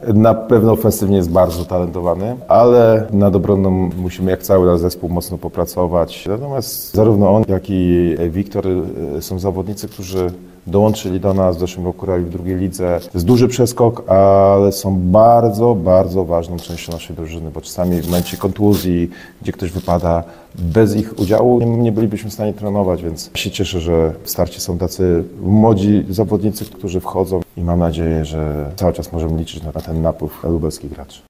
Na pewno ofensywnie jest bardzo talentowany, ale nad obroną musimy jak cały nasz zespół mocno popracować. Natomiast zarówno on, jak i Wiktor są zawodnicy, którzy dołączyli do nas, w zeszłym roku grali w drugiej lidze. To jest duży przeskok, ale są bardzo, bardzo ważną częścią naszej drużyny, bo czasami w momencie kontuzji, gdzie ktoś wypada, bez ich udziału nie bylibyśmy w stanie trenować, więc się cieszę, że w starcie są tacy młodzi zawodnicy, którzy wchodzą i mam nadzieję, że cały czas możemy liczyć na ten napływ lubelskich graczy.